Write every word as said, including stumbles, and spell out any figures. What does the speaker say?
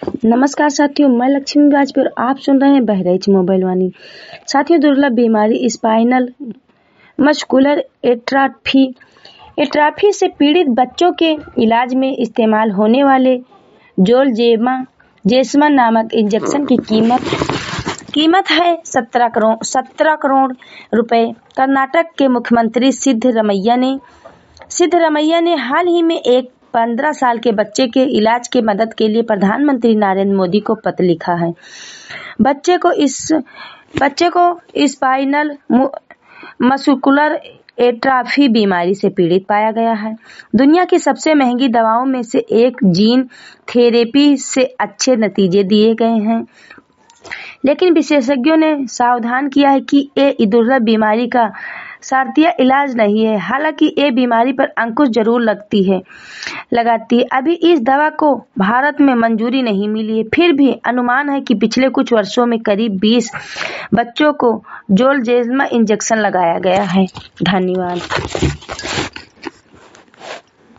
नमस्कार साथियों, मैं लक्ष्मी राजपुर। आप सुन रहे हैं बहराइच मोबाइल वाणी। साथियों, दुर्लभ बीमारी स्पाइनल मस्कुलर एट्राफी एट्राफी से पीड़ित बच्चों के इलाज में इस्तेमाल होने वाले जोलजेमा जेसमा नामक इंजेक्शन की कीमत कीमत है सत्रह करोड़ सत्रह करोड़ रुपए। कर्नाटक के मुख्यमंत्री सिद्धरमैया ने सिद्धरमैया ने हाल ही में एक पंद्रह साल के बच्चे के इलाज के मदद के लिए प्रधानमंत्री नरेंद्र मोदी को पत्र लिखा है। बच्चे को इस बच्चे को स्पाइनल मस्कुलर एट्राफी बीमारी से पीड़ित पाया गया है। दुनिया की सबसे महंगी दवाओं में से एक जीन थेरेपी से अच्छे नतीजे दिए गए हैं, लेकिन विशेषज्ञों ने सावधान किया है कि ये दुर्लभ बीमारी का शास्त्रीय इलाज नहीं है। हालांकि ये बीमारी पर अंकुश जरूर लगती है लगाती है अभी इस दवा को भारत में मंजूरी नहीं मिली है। फिर भी अनुमान है कि पिछले कुछ वर्षों में करीब बीस बच्चों को जोलजेमा इंजेक्शन लगाया गया है। धन्यवाद।